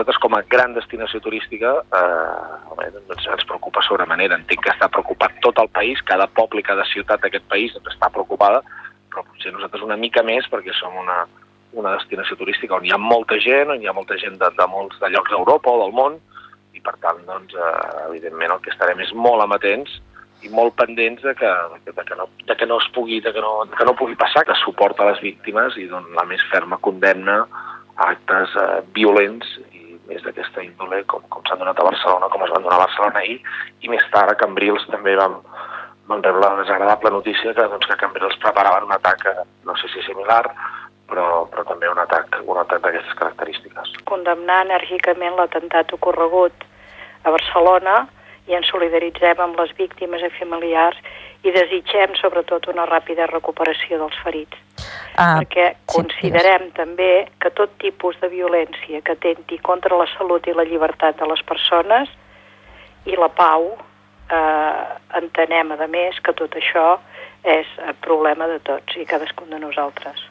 nosaltres com a gran destinació turística ens preocupa sobremanera. Entenc que està preocupat tot el país, cada poble i cada ciutat d'aquest país està preocupada, però potser nosaltres una mica més perquè som una destinació turística on hi ha molta gent, on hi ha molta gent de molts de llocs d'Europa o del món, i per tant, doncs, evidentment, el que estarem és molt amatents i molt pendents de que no pugui passar, que suport a les víctimes i dona la més ferma condemna a actes violents i més d'aquesta índole com s'han donat a Barcelona, com es van donar a Barcelona ahir, i més tard a Cambrils també vam rebre la desagradable notícia que Cambrils preparaven un atac, no sé si similar, però també un atac d'aquestes característiques. Condemnar enèrgicament l'atemptat ocorregut a Barcelona i ens solidaritzem amb les víctimes i familiars i desitgem sobretot una ràpida recuperació dels ferits. Perquè considerem també que tot tipus de violència que atenti contra la salut i la llibertat de les persones i la pau, entenem a més que tot això és problema de tots i cadascun de nosaltres.